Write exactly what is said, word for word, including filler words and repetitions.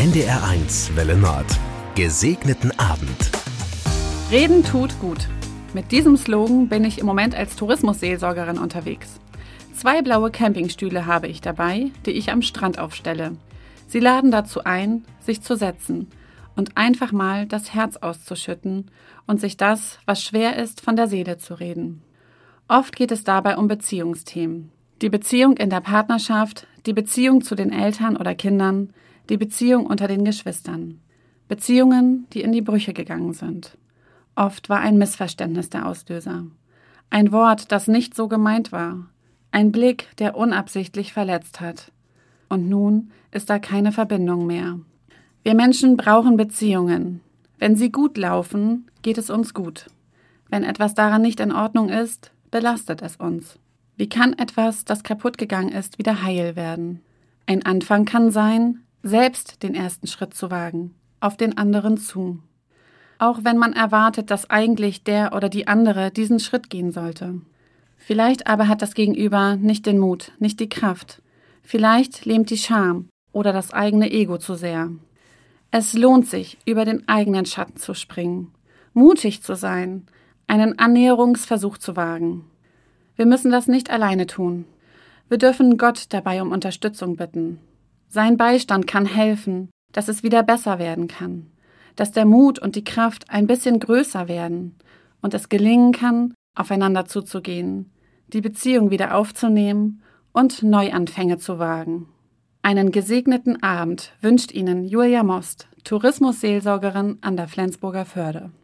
N D R eins Welle Nord. Gesegneten Abend. Reden tut gut. Mit diesem Slogan bin ich im Moment als Tourismusseelsorgerin unterwegs. Zwei blaue Campingstühle habe ich dabei, die ich am Strand aufstelle. Sie laden dazu ein, sich zu setzen und einfach mal das Herz auszuschütten und sich das, was schwer ist, von der Seele zu reden. Oft geht es dabei um Beziehungsthemen. Die Beziehung in der Partnerschaft, die Beziehung zu den Eltern oder Kindern, die Beziehung unter den Geschwistern. Beziehungen, die in die Brüche gegangen sind. Oft war ein Missverständnis der Auslöser. Ein Wort, das nicht so gemeint war. Ein Blick, der unabsichtlich verletzt hat. Und nun ist da keine Verbindung mehr. Wir Menschen brauchen Beziehungen. Wenn sie gut laufen, geht es uns gut. Wenn etwas daran nicht in Ordnung ist, belastet es uns. Wie kann etwas, das kaputt gegangen ist, wieder heil werden? Ein Anfang kann sein, selbst den ersten Schritt zu wagen, auf den anderen zu. Auch wenn man erwartet, dass eigentlich der oder die andere diesen Schritt gehen sollte. Vielleicht aber hat das Gegenüber nicht den Mut, nicht die Kraft. Vielleicht lähmt die Scham oder das eigene Ego zu sehr. Es lohnt sich, über den eigenen Schatten zu springen, mutig zu sein, einen Annäherungsversuch zu wagen. Wir müssen das nicht alleine tun. Wir dürfen Gott dabei um Unterstützung bitten. Sein Beistand kann helfen, dass es wieder besser werden kann, dass der Mut und die Kraft ein bisschen größer werden und es gelingen kann, aufeinander zuzugehen, die Beziehung wieder aufzunehmen und Neuanfänge zu wagen. Einen gesegneten Abend wünscht Ihnen Julia Most, Tourismusseelsorgerin an der Flensburger Förde.